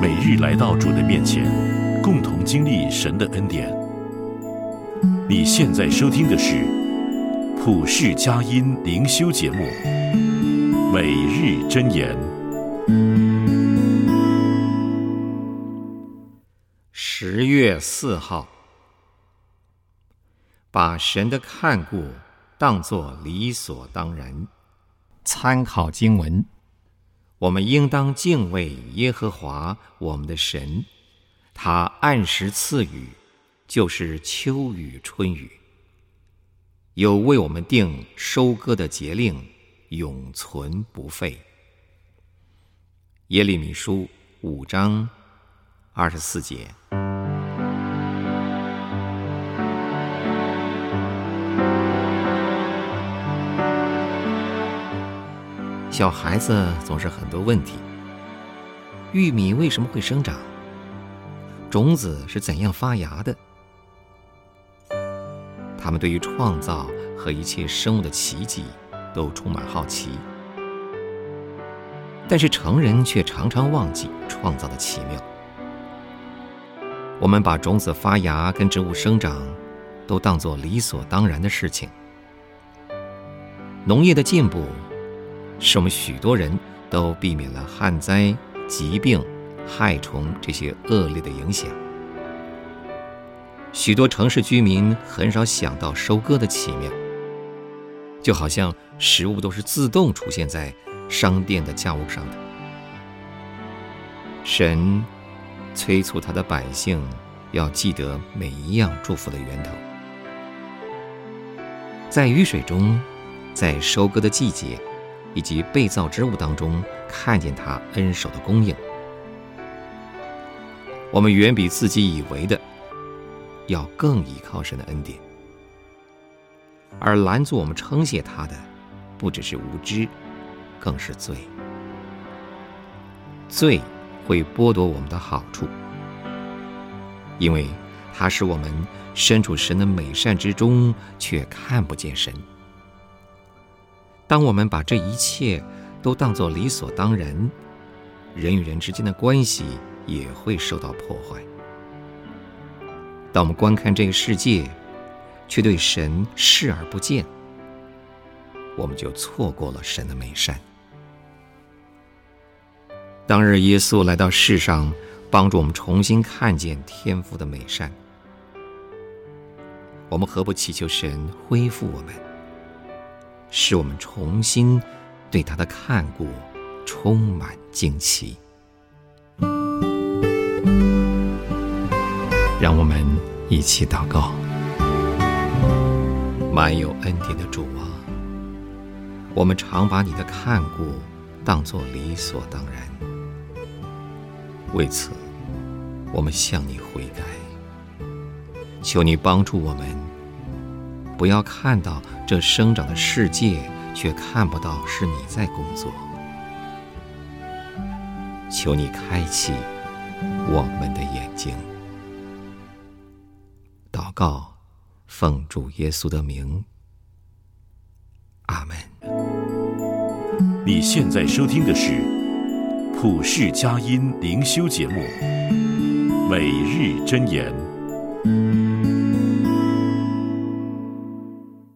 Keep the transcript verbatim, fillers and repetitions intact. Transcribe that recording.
每日来到主的面前，共同经历神的恩典。你现在收听的是普世佳音灵修节目《每日箴言》。 十月四号，把神的看顾当作理所当然。参考经文：我们应当敬畏耶和华我们的神，他按时赐雨，就是秋雨春雨，有为我们定收割的节令，永存不废。耶利米书五章二十四节。小孩子总是很多问题：玉米为什么会生长？种子是怎样发芽的？他们对于创造和一切生物的奇迹都充满好奇，但是成人却常常忘记创造的奇妙。我们把种子发芽跟植物生长都当作理所当然的事情。农业的进步使我们许多人都避免了旱灾、疾病、害虫这些恶劣的影响。许多城市居民很少想到收割的奇妙，就好像食物都是自动出现在商店的架物上的。神催促他的百姓要记得每一样祝福的源头，在雨水中，在收割的季节以及被造之物当中看见他恩手的供应。我们远比自己以为的要更依靠神的恩典，而拦阻我们称谢他的不只是无知，更是罪。罪会剥夺我们的好处，因为它使我们身处神的美善之中，却看不见神。当我们把这一切都当作理所当然，人与人之间的关系也会受到破坏。当我们观看这个世界，却对神视而不见，我们就错过了神的美善。当日耶稣来到世上，帮助我们重新看见天父的美善，我们何不祈求神恢复我们，使我们重新对他的看顾充满惊奇。让我们一起祷告。满有恩典的主啊，我们常把你的看顾当作理所当然，为此我们向你悔改，求你帮助我们，不要看到这生长的世界，却看不到是你在工作。求你开启我们的眼睛。祷告，奉主耶稣的名，阿们。 你现在收听的是普世佳音灵修节目《每日箴言》。